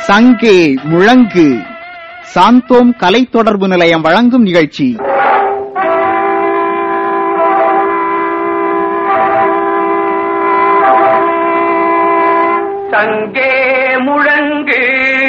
சங்கே முழங்கு சாந்தோம் கலை தொடர்பு நிலையம் வழங்கும் நிகழ்ச்சி. சங்கே முழங்கு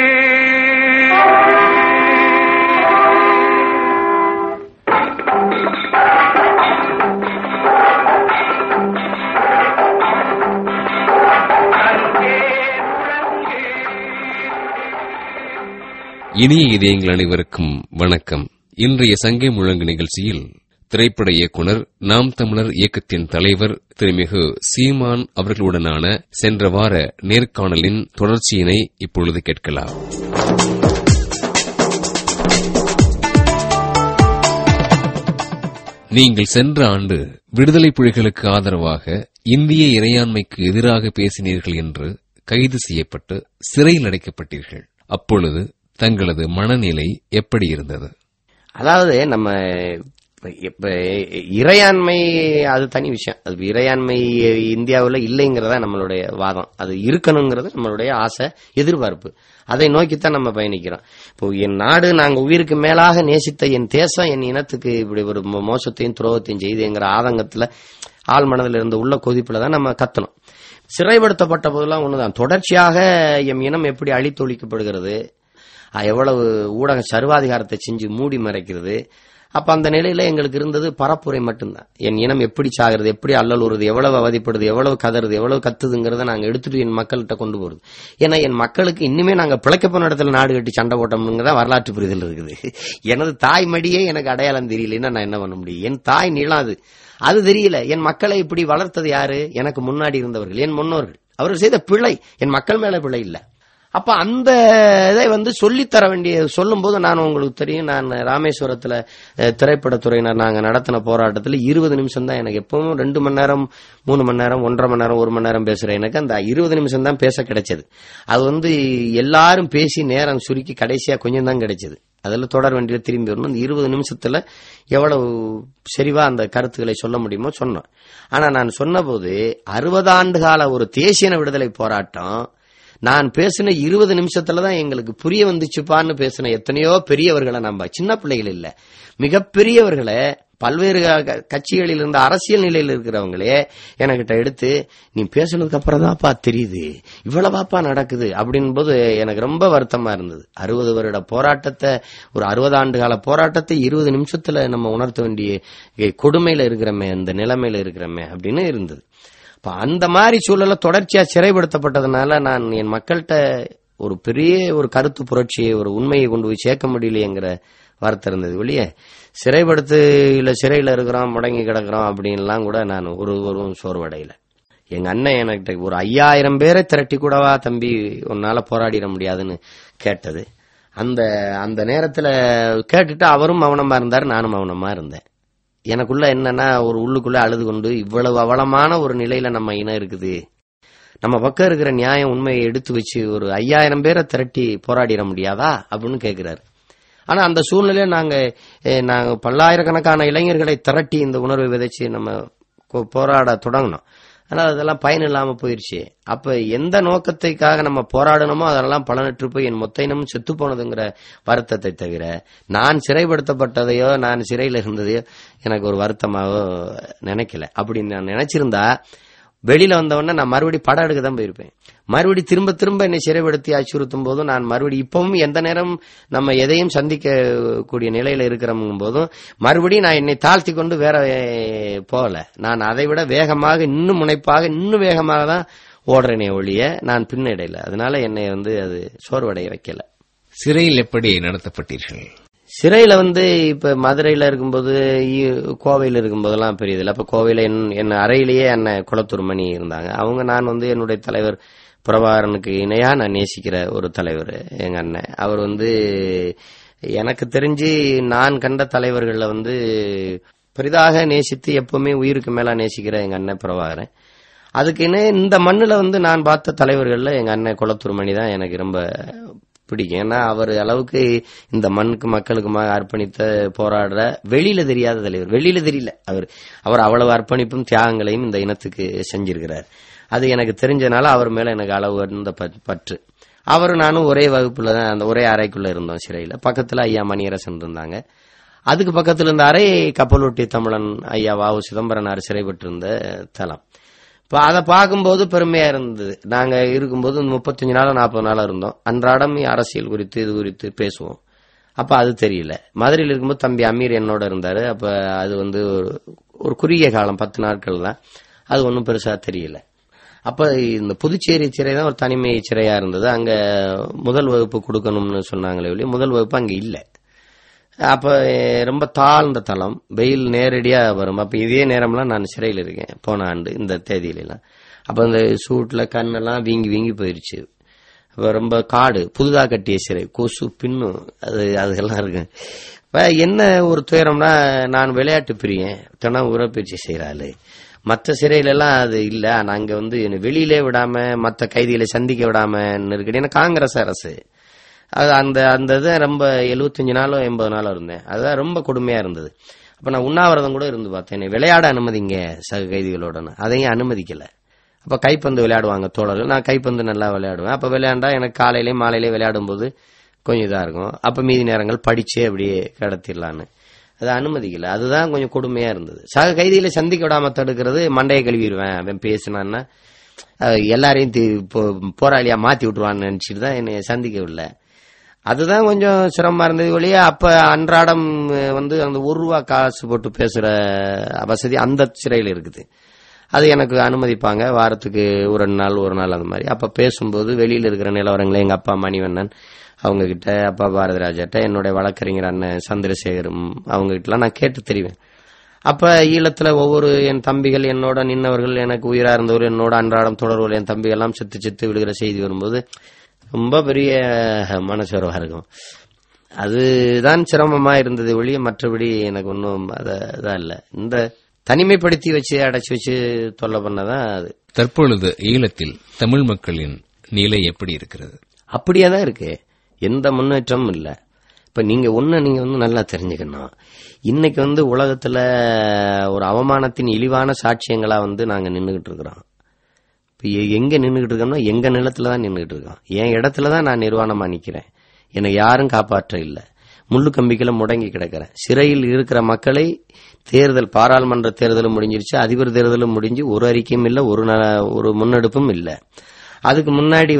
இனிய இதயங்கள் அனைவருக்கும் வணக்கம். இன்றைய சங்கே முழங்கு நிகழ்ச்சியில் திரைப்பட இயக்குனர் நாம் தமிழர் இயக்கத்தின் தலைவர் திருமிகு சீமான் அவர்களுடனான சென்ற வார நேர்காணலின் தொடர்ச்சியினை இப்பொழுது கேட்கலாம். நீங்கள் சென்ற ஆண்டு விடுதலை புலிகளுக்கு ஆதரவாக இந்திய இறையாண்மைக்கு எதிராக பேசினீர்கள் என்று கைது செய்யப்பட்டு சிறையில் அடைக்கப்பட்டீர்கள். அப்பொழுது தங்களது மனநிலை எப்படி இருந்தது? அதாவது நம்ம இறையாண்மை அது தனி விஷயம். அது இறையாண்மை இந்தியாவில் இல்லைங்கிறதா நம்மளுடைய வாதம். அது இருக்கணுங்கிறது நம்மளுடைய ஆசை, எதிர்பார்ப்பு. அதை நோக்கித்தான் நம்ம பயணிக்கிறோம். இப்போ என் நாடு, நாங்க உயிருக்கு மேலாக நேசித்த என் தேசம் என் இனத்துக்கு இப்படி ஒரு மோசத்தையும் துரோகத்தையும் செய்துங்கிற ஆதங்கத்துல ஆள் மனதில் இருந்த உள்ள கொதிப்புல தான் நம்ம கத்தணும். சிறைப்படுத்தப்பட்ட போதெல்லாம் ஒண்ணுதான், தொடர்ச்சியாக எம் இனம் எப்படி அழித்தொழிக்கப்படுகிறது, எவ்வளவு ஊடக சர்வாதிகாரத்தை செஞ்சு மூடி மறைக்கிறது. அப்ப அந்த நிலையில எங்களுக்கு இருந்தது பரப்புரை மட்டும்தான். என் இனம் எப்படி சாகிறது, எப்படி அல்லலுறுது, எவ்வளவு அவதிப்படுது, எவ்வளவு கதறுது, எவ்வளவு கத்துதுங்கிறத நாங்க எடுத்துட்டு என் மக்கள்கிட்ட கொண்டு போறது. ஏன்னா என் மக்களுக்கு இன்னுமே நாங்க பிழைக்க போன இடத்துல நாடு கட்டி சண்டை போட்டோம்னுங்கதான் வரலாற்று புரிதல் இருக்குது. எனது தாய் மடியே எனக்கு அடையாளம் தெரியலன்னா நான் என்ன பண்ண முடியும்? என் தாய் நிலம் அது தெரியல. என் மக்களை இப்படி வளர்த்தது யாரு? எனக்கு முன்னாடி இருந்தவர்கள், என் முன்னோர்கள். அவர்கள் செய்த பிழை என் மக்கள் மேல பிழை இல்ல. அப்ப அந்த இதை சொல்லித்தர வேண்டிய சொல்லும் போது, நான் உங்களுக்கு தெரியும், நான் ராமேஸ்வரத்துல திரைப்படத்துறையினர் நாங்க நடத்தின போராட்டத்துல 20 நிமிஷம் தான் எனக்கு எப்பவும் 2 மணி நேரம் 3 மணி நேரம் 1.5 மணி நேரம் 1 மணி நேரம் பேசுறேன். எனக்கு அந்த 20 நிமிஷம் தான் பேச கிடைச்சது. அது எல்லாரும் பேசி நேரம் சுருக்கி கடைசியா கொஞ்சம் தான் கிடைச்சது. அதுல தொடர் வண்டியில திரும்பி வரணும். அந்த 20 நிமிஷத்துல எவ்வளவு செறிவா அந்த கருத்துக்களை சொல்ல முடியுமோ சொன்னோம். ஆனா நான் சொன்ன போது 60 ஆண்டு கால ஒரு தேசிய விடுதலை போராட்டம் நான் பேசின 20 நிமிஷத்துலதான் எங்களுக்கு புரிய வந்துச்சுப்பான்னு பேசின எத்தனையோ பெரியவர்களை, நம்ம சின்ன பிள்ளைகள் இல்ல, மிகப்பெரியவர்களை, பல்வேறு கட்சிகளில் இருந்த அரசியல் நிலையில் இருக்கிறவங்களே என்கிட்ட எடுத்து, நீ பேசுனதுக்கு அப்புறம் தான்ப்பா தெரியுது இவ்வளவாப்பா நடக்குது அப்படின் போது எனக்கு ரொம்ப வருத்தமா இருந்தது. 60 வருட போராட்டத்தை, ஒரு 60 ஆண்டு கால போராட்டத்தை 20 நிமிஷத்துல நம்ம உணர்த்த வேண்டிய கொடுமையில இருக்கிறமே, அந்த நிலைமையில இருக்கிறமே அப்படின்னு இருந்தது. அந்த மாதிரி சூழல தொடர்ச்சியா சிறைப்படுத்தப்பட்டதுனால நான் என் மக்கள்கிட்ட ஒரு பெரிய ஒரு கருத்து புரட்சியை, ஒரு உண்மையை கொண்டு போய் சேர்க்க முடியலையேங்கிற வார்த்தை இருந்தது. வெளியே சிறையில இருக்கிறோம், முடங்கி கிடக்கிறோம் அப்படின்லாம் கூட நான் ஒரு சோர்வடையில. எங்க அண்ணன் என்கிட்ட ஒரு 5000 பேரை திரட்டி கூடவா தம்பி உன்னால போராடிட முடியாதுன்னு கேட்டது. அந்த நேரத்துல கேட்டுட்டு அவரும் மௌனமா இருந்தாரு, நானும் மௌனமா இருந்தேன். எனக்குள்ள என்னன்னா, ஒரு உள்ளுக்குள்ள அழுது கொண்டு, இவ்வளவு அவலமான ஒரு நிலையில நம்ம இனம் இருக்குது, நம்ம பக்கம் இருக்கிற நியாயம் உண்மையை எடுத்து வச்சு ஒரு 5000 பேரை திரட்டி போராடிட முடியாதா அப்படின்னு கேட்கிறாரு. ஆனா அந்த சூழ்நிலையில நாங்க பல்லாயிரக்கணக்கான இளைஞர்களை திரட்டி இந்த உணர்வை விதைச்சு நம்ம போராட தொடங்கணும். ஆனா அதெல்லாம் பயன் இல்லாம போயிருச்சு. அப்ப எந்த நோக்கத்தைக்காக நம்ம போராடணுமோ அதெல்லாம் பலனற்று போய் என் மொத்த இனமும் செத்து போனதுங்கிற வருத்தத்தை தவிர, நான் சிறைப்படுத்தப்பட்டதையோ நான் சிறையில இருந்ததையோ எனக்கு ஒரு வருத்தமாவோ நினைக்கல. அப்படி நான் நினைச்சிருந்தா வெளியில வந்தவொடனே நான் மறுபடியும் படம் எடுக்க தான் போயிருப்பேன். மறுபடி திரும்ப என்னை சிறைப்படுத்தி அச்சுறுத்தும் போதும் நான் மறுபடியும் இப்பவும் எந்த நேரம் நம்ம எதையும் சந்திக்க கூடிய நிலையில இருக்கிற போதும் மறுபடியும் நான் என்னை தாழ்த்தி கொண்டு வேற போகல. நான் அதை விட வேகமாக, இன்னும் முனைப்பாக, இன்னும் வேகமாக தான் ஓடுறேனே ஒழிய நான் பின்னடையில. அதனால என்னை அது சோர்வடைய வைக்கல. சிறையில் எப்படி நடத்தப்பட்டீர்கள்? சிறையில இப்ப மதுரையில இருக்கும்போது, கோவையில இருக்கும்போதெல்லாம் பெரியதில்ல. அப்ப கோவையில என் அறையிலேயே அண்ணன் குளத்தூர் மணி இருந்தாங்க. அவங்க, நான் என்னுடைய தலைவர் பிரபாகரனுக்கு இணையா நான் நேசிக்கிற ஒரு தலைவர் எங்க அண்ணன். அவர் எனக்கு தெரிஞ்சு நான் கண்ட தலைவர்கள்ல பெரிதாக நேசித்து எப்பவுமே உயிருக்கு மேலா நேசிக்கிற எங்க அண்ணன் பிரபாகரன். அதுக்கு இந்த மண்ணுல நான் பார்த்த தலைவர்கள்ல எங்க அண்ணன் குளத்தூர் மணி தான் எனக்கு ரொம்ப பிடிக்கும். ஏன்னா அவர் அளவுக்கு இந்த மண்ணுக்கு மக்களுக்குமாக அர்ப்பணித்த போராடுற வெளியில தெரியாத தலைவர். வெளியில தெரியல, அவர் அவ்வளவு அர்ப்பணிப்பும் தியாகங்களையும் இந்த இனத்துக்கு செஞ்சிருக்கிறார். அது எனக்கு தெரிஞ்சனால அவர் மேல எனக்கு அளவு இருந்த பற்று. அவரு நானும் ஒரே வகுப்புல தான், அந்த ஒரே அறைக்குள்ள இருந்தோம் சிறையில. பக்கத்துல ஐயா மணியரசன் இருந்தாங்க. அதுக்கு பக்கத்துல இருந்த அறை கப்பலோட்டிய தமிழன் ஐயா வ. சிதம்பரனார் சிறைப்பட்டிருந்த தலம். இப்ப அதை பார்க்கும்போது பெருமையா இருந்தது. நாங்க இருக்கும்போது 35 நாளோ 40 நாளோ இருந்தோம். அன்றாடம் அரசியல் குறித்து இது குறித்து பேசுவோம். அப்ப அது தெரியல. மதுரையில் இருக்கும்போது தம்பி அமீர் என்னோட இருந்தாரு. அப்ப அது ஒரு குறுகிய காலம், 10 நாட்கள் தான். அது ஒன்றும் பெருசா தெரியல. அப்ப இந்த புதுச்சேரி சிறை தான் ஒரு தனிமை சிறையா இருந்தது. அங்க முதல் வகுப்பு கொடுக்கணும்னு சொன்னாங்களே ஒழிய முதல் வகுப்பு அங்க இல்ல. அப்ப ரொம்ப தாழ்ந்த தளம், வெயில் நேரடியா வரும். அப்ப இதே நேரம்லாம் நான் சிறையில் இருக்கேன் போன ஆண்டு இந்த தேதியிலாம். அப்ப இந்த சூட்ல கண்ணெல்லாம் வீங்கி வீங்கி போயிருச்சு. அப்ப ரொம்ப காடு, புதுதா கட்டிய சிறை, கொசு பின்னும் அதெல்லாம் இருக்கு. இப்ப என்ன ஒரு துயரம்னா, நான் விளையாட்டு பிரியன், தினம் உடற்பயிற்சி செய்யறாள். மற்ற சிறையில எல்லாம் அது இல்ல. நாங்க வெளியிலே விடாம, மற்ற கைதிகளை சந்திக்க விடாம இருக்கு. ஏன்னா காங்கிரஸ் அரசு அது அந்த இது ரொம்ப 75 நாளோ 80 நாளோ இருந்தேன். அதுதான் ரொம்ப கொடுமையா இருந்தது. அப்ப நான் உண்ணாவிரதம் கூட இருந்து பார்த்தேன். விளையாட அனுமதிங்க சக கைதிகளோட, அதையும் அனுமதிக்கல. அப்ப கைப்பந்து விளையாடுவாங்க தோழர்கள். நான் கைப்பந்து நல்லா விளையாடுவேன். அப்ப விளையாண்டா எனக்கு காலையிலே மாலையிலே விளையாடும் போது கொஞ்சம் இதா இருக்கும். அப்ப மீதி நேரங்கள் படிச்சு அப்படியே கடத்திடலான்னு அதை அனுமதிக்கல. அதுதான் கொஞ்சம் கொடுமையா இருந்தது. சக கைதிகளை சந்திக்க விடாம தடுக்கிறது. மண்டையை கழுவிடுவேன் அவன் பேசினான்னா, எல்லாரையும் போராளியா மாத்தி விட்டுருவான்னு நினைச்சிட்டு தான் என்னை சந்திக்கவில்லை. அதுதான் கொஞ்சம் சிரமமா இருந்தது ஒழிய, அப்ப அன்றாடம் அந்த ₹1 காசு போட்டு பேசுற வசதி அந்த சிறையில் இருக்குது. அது எனக்கு அனுமதிப்பாங்க. வாரத்துக்கு ஒரு நாள் அந்த மாதிரி. அப்ப பேசும்போது வெளியில இருக்கிற நிலவரங்களை எங்க அப்பா மணிவண்ணன் அவங்க கிட்ட, அப்பா பாரதிராஜாட்ட, என்னுடைய வழக்கறிஞர் அண்ணன் சந்திரசேகரும் அவங்க கிட்டலாம் நான் கேட்டு தெரிவேன். அப்ப ஈழத்துல ஒவ்வொரு என் தம்பிகள், என்னோட நின்னவர்கள், எனக்கு உயிரா இருந்தவர், என்னோட அன்றாடம் தொடர்புகள், என் தம்பிகள் எல்லாம் செத்து விடுகிற செய்தி வரும்போது ரொம்ப பெரிய மனசோர்வா இருக்கும். அதுதான் சிரமமா இருந்தது ஒழிய மற்றபடி எனக்கு ஒன்றும் அதான் இல்ல. இந்த தனிமைப்படுத்தி வச்சு அடைச்சு வச்சு தொல்லை பண்ணதான் அது. தற்பொழுது ஈழத்தில் தமிழ் மக்களின் நிலை எப்படி இருக்கிறது? அப்படியேதான் இருக்கு. எந்த முன்னேற்றமும் இல்ல. இப்ப நீங்க நல்லா தெரிஞ்சுக்கணும். இன்னைக்கு உலகத்துல ஒரு அவமானத்தின் இழிவான சாட்சியங்களா நாங்க நின்றுகிட்டு இருக்கிறோம். எங்க நின்றுகிட்டு இருக்கோம்னா எங்க நிலத்துலதான் நின்றுகிட்டு இருக்கோம். என் இடத்துலதான் நான் நிர்வாணமா நிக்கிறேன். என்னை யாரும் காப்பாற்ற இல்ல. முள்ளு கம்பிகளை முடங்கி கிடக்கிறேன். சிறையில் இருக்கிற மக்களை தேர்தல், பாராளுமன்ற தேர்தலும் முடிஞ்சிருச்சு, அதிபர் தேர்தலும் முடிஞ்சு, ஒரு அறிக்கையும் இல்ல, ஒரு முன்னெடுப்பும் இல்ல. அதுக்கு முன்னாடி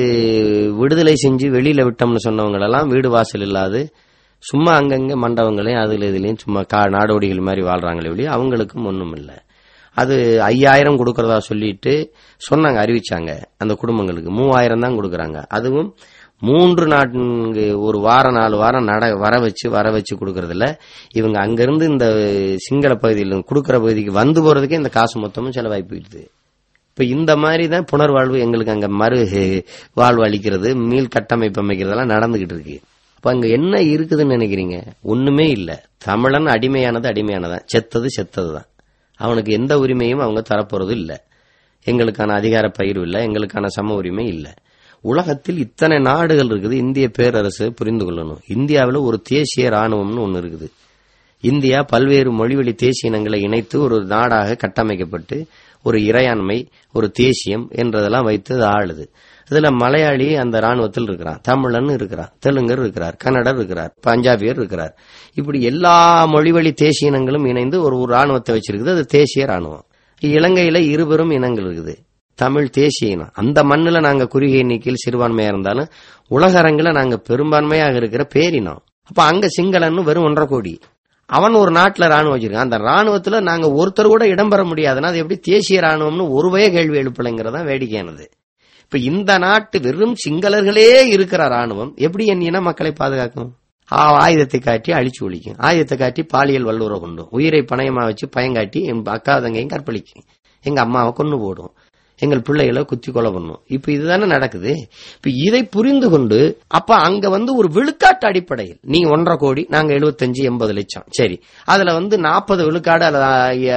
விடுதலை செஞ்சு வெளியில விட்டோம்னு சொன்னவங்க எல்லாம் வீடு வாசல் இல்லாது சும்மா அங்கங்க மண்டபங்களையும் அதுல இதுலயும் சும்மா நாடோடிகள் மாதிரி வாழ்றாங்களே ஒழிய அவங்களுக்கும் ஒண்ணும் இல்ல. அது 5000 கொடுக்கறதா சொல்லிட்டு சொன்னாங்க, அறிவிச்சாங்க. அந்த குடும்பங்களுக்கு 3000 தான் கொடுக்கறாங்க. அதுவும் 3 நாட்கு ஒரு வாரம் 4 வாரம் வர வச்சு கொடுக்கறதில்ல. இவங்க அங்கிருந்து இந்த சிங்கள பகுதியில் கொடுக்கற பகுதிக்கு வந்து போறதுக்கே இந்த காசு மொத்தமும் செலவாகி போயிடுது. இப்ப இந்த மாதிரி தான் புனர்வாழ்வு எங்களுக்கு அங்க மறு வாழ்வு அளிக்கிறது, மீள் கட்டமைப்பு அமைக்கிறதெல்லாம் நடந்துகிட்டு இருக்கு. அப்ப அங்க என்ன இருக்குதுன்னு நினைக்கிறீங்க? ஒண்ணுமே இல்ல. தமிழன் அடிமையானதான், செத்ததுதான். அவனுக்கு எந்த உரிமையும் அவங்க தரப்போறது இல்ல. எங்களுக்கான அதிகார பகிர்வு இல்ல, எங்களுக்கான சம உரிமை இல்ல. உலகத்தில் இத்தனை நாடுகள் இருக்குது. இந்திய பேரரசு புரிந்து கொள்ளணும். இந்தியாவில் ஒரு தேசிய ராணுவம்னு ஒன்னு இருக்குது. இந்தியா பல்வேறு மொழிவழி தேசிய இனங்களை இணைத்து ஒரு நாடாக கட்டமைக்கப்பட்டு ஒரு இறையாண்மை, ஒரு தேசியம் என்றதெல்லாம் வைத்து ஆளுது. இதுல மலையாளி அந்த ராணுவத்தில் இருக்கிறான், தமிழன் இருக்கிறார், தெலுங்கர் இருக்கிறார், கன்னடர் இருக்கிறார், பஞ்சாபியர் இருக்கிறார். இப்படி எல்லா மொழிவழி தேசிய இனங்களும் இணைந்து ஒரு ராணுவத்தை வச்சிருக்குது. அது தேசிய ராணுவம். இலங்கையில 2 பெரும் இனங்கள் இருக்குது. தமிழ் தேசிய இனம். அந்த மண்ணுல நாங்க குறுகிய எண்ணிக்கையில் சிறுபான்மையா இருந்தாலும் உலக அரங்கில நாங்க பெரும்பான்மையாக இருக்கிற பேரினம். அப்ப அங்க சிங்களன்னு வெறும் 1.5 கோடி. அவன் ஒரு நாட்டுல ராணுவம் வச்சிருக்கான். அந்த ராணுவத்துல நாங்க ஒருத்தர் கூட இடம்பெற முடியாதுன்னா அது எப்படி தேசிய ராணுவம்னு ஒருவே கேள்வி எழுப்பலைங்கிறதா வேடிக்கையானது. இப்ப இந்த நாட்டு வெறும் சிங்களர்களே இருக்கிற ராணுவம் எப்படி என் இன மக்களை பாதுகாக்கும்? ஆயுதத்தை காட்டி அழிச்சு ஒழிக்கும், ஆயுதத்தை காட்டி பாலியல் வல்லுறவு கொண்டும், உயிரை பணயமா வச்சு பயங்காட்டி என் அக்கா தங்கையும் கற்பழிக்கும், எங்க அம்மாவை கொண்டு போடும், எங்கள் பிள்ளைகளை குத்தி கொலை பண்ணும். இப்ப இதுதானே நடக்குது. இப்ப இதை புரிந்து கொண்டு அப்ப அங்க ஒரு விழுக்காட்டு அடிப்படையில் நீங்க 1.5 கோடி, நாங்க 75-80 லட்சம், சரி அதுல 40 விழுக்காடு அல்லது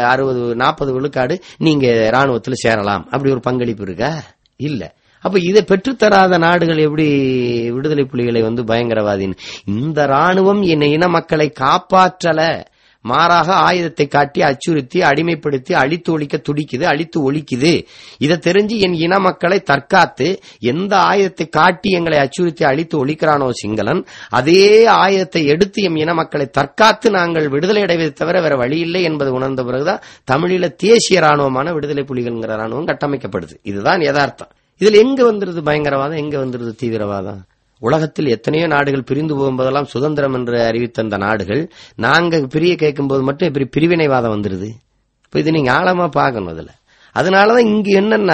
40 விழுக்காடு நீங்க ராணுவத்துல சேரலாம், அப்படி ஒரு பங்களிப்பு இருக்கா? இல்ல. அப்ப இதை பெற்றுத்தராத நாடுகள் எப்படி விடுதலை புலிகளை பயங்கரவாதின்னு? இந்த ராணுவம் இன மக்களை காப்பாற்றல, மாறாக ஆயுதத்தை காட்டி அச்சுறுத்தி அடிமைப்படுத்தி அழித்து ஒழிக்க துடிக்குது, அழித்து ஒழிக்குது. இதை தெரிஞ்சு என் இன மக்களை தற்காத்து எந்த ஆயுதத்தை காட்டி எங்களை அச்சுறுத்தி அழித்து ஒழிக்கிறானோ சிங்களன், அதே ஆயுதத்தை எடுத்து எம் இன மக்களை தற்காத்து நாங்கள் விடுதலை அடைவதை தவிர வேற வழி இல்லை என்பது உணர்ந்த பிறகுதான் தமிழீழ தேசிய ராணுவமான விடுதலை புலிகள்ங்கிற ராணுவம் கட்டமைக்கப்படுது. இதுதான் யதார்த்தம். இதுல எங்க வந்துருது பயங்கரவாதம், எங்க வந்துருது தீவிரவாதம்? உலகத்தில் எத்தனையோ நாடுகள் பிரிந்து போகும்போதெல்லாம் சுதந்திரம் என்று அறிவித்த அந்த நாடுகள் நாங்க பிரிய கேட்கும் போது மட்டும் இப்படி பிரிவினைவாதம் வந்துருது. இப்ப இது நீங்க ஆழமா பார்க்கணும். அதுல அதனாலதான் இங்க என்னன்னா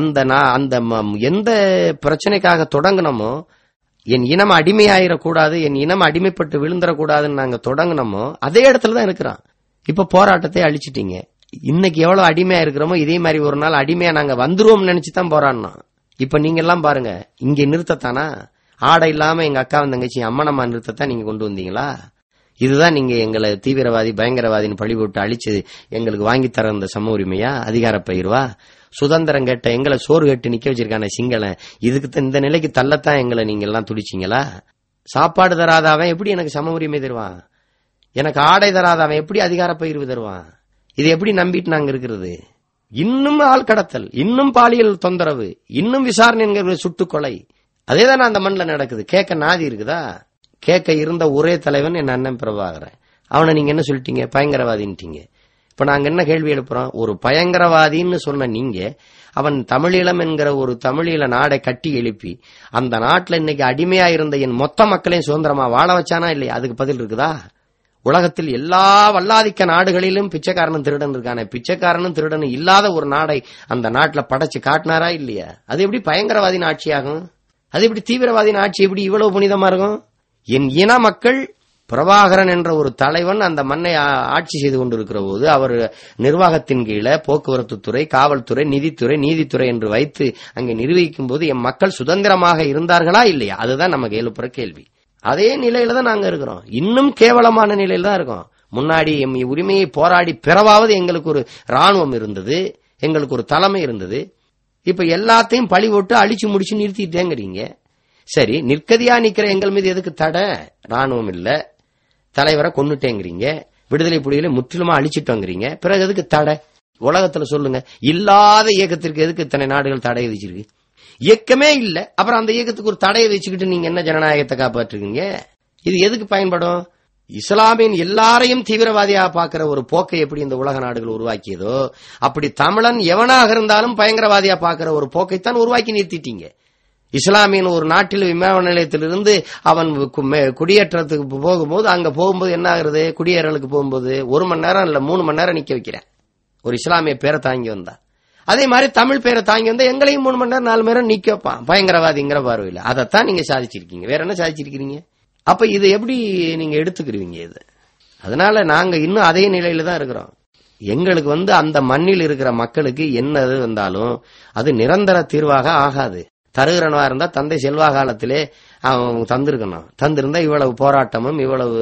அந்த எந்த பிரச்சனைக்காக தொடங்கினமோ, என் இனம் அடிமையாயிடக்கூடாது, என் இனம் அடிமைப்பட்டு விழுந்துடக்கூடாதுன்னு நாங்க தொடங்கினோமோ அதே இடத்துலதான் இருக்கிறோம். இப்ப போராட்டத்தை அழிச்சிட்டீங்க. இன்னைக்கு எவ்வளவு அடிமையா இருக்கிறோமோ இதே மாதிரி ஒரு நாள் அடிமையா நாங்க வந்துருவோம் நினைச்சுதான் போராடணும். இப்ப நீங்க எல்லாம் பாருங்க, இங்க நிறுத்தத்தானா ஆடை இல்லாம எங்க அக்கா தங்கச்சி அம்மனம்மா நிறுத்தத்தான் நீங்க கொண்டு வந்தீங்களா? இதுதான் நீங்க எங்களை தீவிரவாதி பயங்கரவாதின்னு பழி போட்டு அழிச்சு எங்களுக்கு வாங்கி தர இந்த சம உரிமையா, அதிகார பயிர்வா? சுதந்திரம் கேட்ட எங்களை சோறு கேட்டு நிக்க வச்சிருக்கான சிங்களன், இதுக்கு இந்த நிலைக்கு தள்ளத்தான் எங்களை நீங்க எல்லாம் துடிச்சீங்களா? சாப்பாடு தராதவன் எப்படி எனக்கு சம உரிமை தருவான்? எனக்கு ஆடை தராதவன் எப்படி அதிகார பயிர்வு தருவான்? இது எப்படி நம்பிட்டு நாங்க இருக்கிறது? இன்னும் ஆள் கடத்தல், இன்னும் பாலியல் தொந்தரவு, இன்னும் விசாரணை என்கிற சுட்டுக்கொலை, அதேதான் அந்த மண்ணில் நடக்குது. கேட்க நாதி இருக்குதா? கேட்க இருந்த ஒரே தலைவன் என் அண்ணன் பிரபாகரன். அவனை நீங்க என்ன சொல்லிட்டீங்க? பயங்கரவாதின்ட்டீங்க. இப்ப நாங்க என்ன கேள்வி எழுப்புறோம்? ஒரு பயங்கரவாதின்னு சொன்ன நீங்க, அவன் தமிழீழம் என்கிற ஒரு தமிழீழ நாடை கட்டி எழுப்பி அந்த நாட்டில் இன்னைக்கு அடிமையா இருந்த என் மொத்த மக்களையும் சுதந்திரமா வாழ வச்சானா இல்லையா? அதுக்கு பதில் இருக்குதா? உலகத்தில் எல்லா வல்லாதிக்க நாடுகளிலும் பிச்சைக்காரனும் திருடன் இருக்கானே, பிச்சைக்காரனும் திருடனும் இல்லாத ஒரு நாடை அந்த நாட்டில் படைச்சு காட்டினாரா இல்லையா? அது எப்படி பயங்கரவாதின் ஆட்சியாகும்? அது எப்படி தீவிரவாதியின் ஆட்சி எப்படி இவ்வளவு புனிதமா இருக்கும்? என் இன மக்கள் பிரபாகரன் என்ற ஒரு தலைவன் அந்த மண்ணை ஆட்சி செய்து கொண்டிருக்கிற போது அவர் நிர்வாகத்தின் கீழே போக்குவரத்து துறை, காவல்துறை, நிதித்துறை, நீதித்துறை என்று வைத்து அங்கே நிர்வகிக்கும் போது என் மக்கள் சுதந்திரமாக இருந்தார்களா இல்லையா? அதுதான் நமக்கு எழுப்புற கேள்வி. அதே நிலையில தான் நாங்க இருக்கிறோம். இன்னும் கேவலமான நிலையில தான் இருக்கோம். முன்னாடி எம் உரிமையை போராடி பெறவாவது எங்களுக்கு ஒரு ராணுவம் இருந்தது, எங்களுக்கு ஒரு தலைமை இருந்தது. இப்ப எல்லாத்தையும் பழி போட்டு அழிச்சு முடிச்சு நிறுத்திட்டேங்கிறீங்க. சரி, நிற்கதியா நிக்கிற எங்கள் மீது எதுக்கு தடை? ராணுவம் இல்ல, தலைவரை கொன்னுட்டேங்கிறீங்க, விடுதலை புலிகளை முற்றிலுமா அழிச்சிட்டோங்கிறீங்க, பிறகு எதுக்கு தடை? உலகத்துல சொல்லுங்க, இல்லாத இயக்கத்திற்கு எதுக்கு இத்தனை நாடுகள் தடை விதிச்சிருக்கு? இயக்கமே இல்ல, அப்புறம் அந்த இயக்கத்துக்கு ஒரு தடையை வச்சுக்கிட்டு நீங்க என்ன ஜனநாயகத்தை காப்பாற்றுறீங்க? இது எதுக்கு பயன்படும்? இஸ்லாமின் எல்லாரையும் தீவிரவாதியாக பார்க்கிற ஒரு போக்கை எப்படி இந்த உலக நாடுகள் உருவாக்கியதோ, அப்படி தமிழன் எவனாக இருந்தாலும் பயங்கரவாதியா பார்க்கிற ஒரு போக்கைத்தான் உருவாக்கி நிறுத்திட்டீங்க. இஸ்லாமியன் ஒரு நாட்டில் விமான நிலையத்திலிருந்து அவன் குடியேற்றத்துக்கு போகும்போது, அங்க போகும்போது என்ன ஆகுறது? குடியேறலுக்கு போகும்போது 1 மணி நேரம் இல்ல 3 மணி நேரம் நிக்க வைக்கிறேன். ஒரு இஸ்லாமிய பேரை தாங்கி வந்தா, அதே மாதிரி தமிழ் பேரை தாங்கி வந்தா எங்களையும் 3 மணி நேரம் 4 மணி நேரம் நிக்க வைப்பான் பயங்கரவாதிங்கிற பார்வையில். அதைத்தான் நீங்க சாதிச்சிருக்கீங்க. வேற என்ன சாதிச்சிருக்கீங்க? அப்ப இது எப்படி நீங்க எடுத்துக்கிறீங்க? இது அதனால நாங்க இன்னும் அதே நிலையில தான் இருக்கிறோம். எங்களுக்கு அந்த மண்ணில் இருக்கிற மக்களுக்கு என்னது வந்தாலும் அது நிரந்தர தீர்வாக ஆகாது. தருகிறனவா இருந்தா தந்தை செல்வா காலத்திலே அவன் தந்திருக்கணும். தந்திருந்தா இவ்வளவு போராட்டமும் இவ்வளவு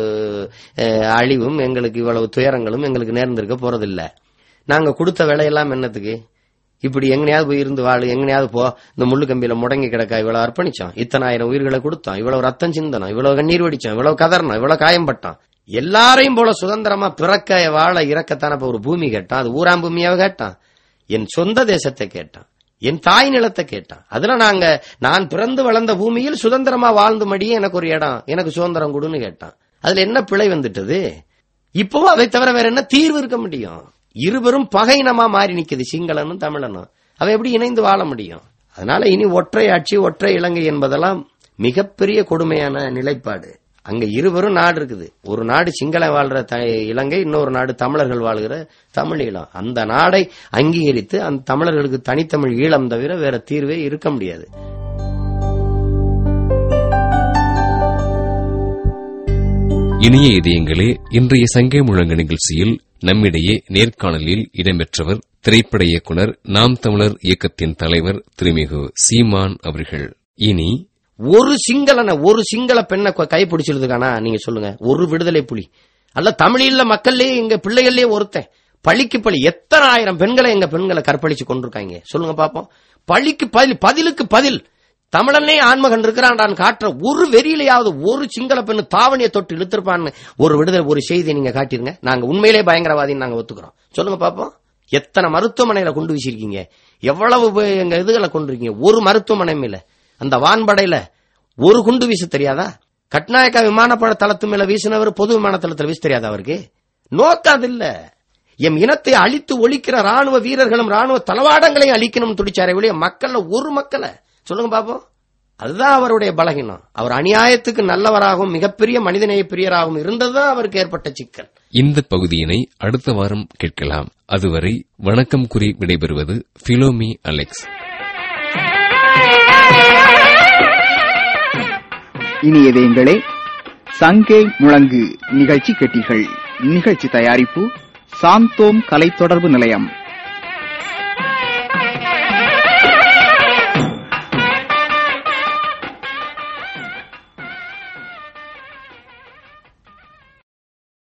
அழிவும் எங்களுக்கு இவ்வளவு துயரங்களும் எங்களுக்கு நேர்ந்திருக்க போறதில்லை. நாங்க கொடுத்த விலையெல்லாம் என்னத்துக்கு? இப்படி எங்கனையாவது போய் இருந்து வாழு, எங்கனையாவது போ, இந்த முள்ளு கம்பியில முடங்கி கிடக்கா இவ்வளவு அர்ப்பணிச்சோம், இத்தனை ஆயிரம் உயிர்களை கொடுத்தோம், இவ்வளவு ரத்தம் சிந்தனம், இவ்வளவு கண்ணீர் வடிச்சோம், இவ்வளவு கதறணும், இவ்வளவு காயம்பட்டோம். எல்லாரையும் போல சுதந்திரமா பிறக்க வாழ இறக்கத்தான ஒரு பூமி கேட்டான். அது ஊராம் பூமியாவை கேட்டான், என் சொந்த தேசத்தை கேட்டான், என் தாய் நிலத்தை கேட்டான். அதுல நான் பிறந்து வளர்ந்த பூமியில் சுதந்திரமா வாழ்ந்து மடியே எனக்கு ஒரு இடம், எனக்கு சுதந்திரம் கொடுன்னு கேட்டான். அதுல என்ன பிழை வந்துட்டது? இப்பவும் அதை தவிர வேற என்ன தீர்வு இருக்க முடியும்? இருவரும் பகையினமா மாறி நிக்குது, சிங்களனும் தமிழனும். அவன் எப்படி இணைந்து வாழ முடியும்? அதனால இனி ஒற்றை ஆட்சி, ஒற்றை இலங்கை என்பதெல்லாம் மிகப்பெரிய கொடுமையான நிலைப்பாடு. அங்க இருவரும் நாடு இருக்குது. ஒரு நாடு சிங்கள வாழ்ற இலங்கை, இன்னொரு நாடு தமிழர்கள் வாழ்கிற தமிழீழம். அந்த நாடை அங்கீகரித்து அந்த தமிழர்களுக்கு தனித்தமிழ் ஈழம் தவிர வேற தீர்வே இருக்க முடியாது. இனிய இதயங்களே, இன்றைய சங்கே முழங்கு நிகழ்ச்சியில் நம்மிடையே நேர்காணலில் இடம்பெற்றவர் திரைப்பட இயக்குனர் நாம் தமிழர் இயக்கத்தின் தலைவர் திருமிகு சீமான் அவர்கள். இனி ஒரு சிங்கள பெண்ணை கைப்பிடிச்சிருக்கானா நீங்க சொல்லுங்க? ஒரு விடுதலை புலி அல்ல, தமிழீழ மக்கள்லயே எங்க பிள்ளைகள்லயே ஒருத்தன் பழிக்கு பழி எத்தனை ஆயிரம் பெண்களை எங்க பெண்களை கற்பழிச்சு கொண்டிருக்காங்க சொல்லுங்க பாப்போம். பழிக்கு பதில், பதிலுக்கு பதில். தமிழனே ஆண்மகன் இருக்கிறான் காட்டுற ஒரு வெறியிலையாவது ஒரு சிங்கள பெண்ணு தாவணியை தொட்டு இழுத்திருப்பான்னு ஒரு விடுதலை ஒரு செய்தியை நீங்க காட்டிருங்க. நாங்க உண்மையிலே பயங்கரவாதின்னு நாங்க ஒத்துக்கிறோம். சொல்லுங்க பாப்போம். எத்தனை மருத்துவமனையில கொண்டு வீசிருக்கீங்க, எவ்வளவு எங்க இதுகளை கொண்டிருக்கீங்க. ஒரு மருத்துவமனையும் இல்ல. அந்த வான்படையில ஒரு குண்டு வீச தெரியாதா? கட்நாயக்கா விமானப்பட தளத்து மேல வீசினவர் பொது விமான தளத்தில் வீச தெரியாதா அவருக்கு? நோக்காது இல்ல. எம் இனத்தை அழித்து ஒழிக்கிற ராணுவ வீரர்களும் ராணுவ தளவாடங்களையும் அழிக்கணும் துடிச்சாரே ஒழிய மக்கள்ல ஒரு மக்களை சொல்லுங்க பாப்போம். அதுதான் அவருடைய பலகீனம். அவர் அநியாயத்துக்கு நல்லவராகவும் மிகப்பெரிய மனிதநேய பிரியராகவும் இருந்ததுதான் அவருக்கு ஏற்பட்ட சிக்கல். இந்த பகுதியினை அடுத்த வாரம் கேட்கலாம். அதுவரை வணக்கம் கூறி விடைபெறுவது பிலோமி அலெக்ஸ். இனியதேங்களே, சங்கே முழங்கு நிகழ்ச்சி கேட்டீர்கள். நிகழ்ச்சி தயாரிப்பு சாந்தோம் கலை தொடர்பு நிலையம்.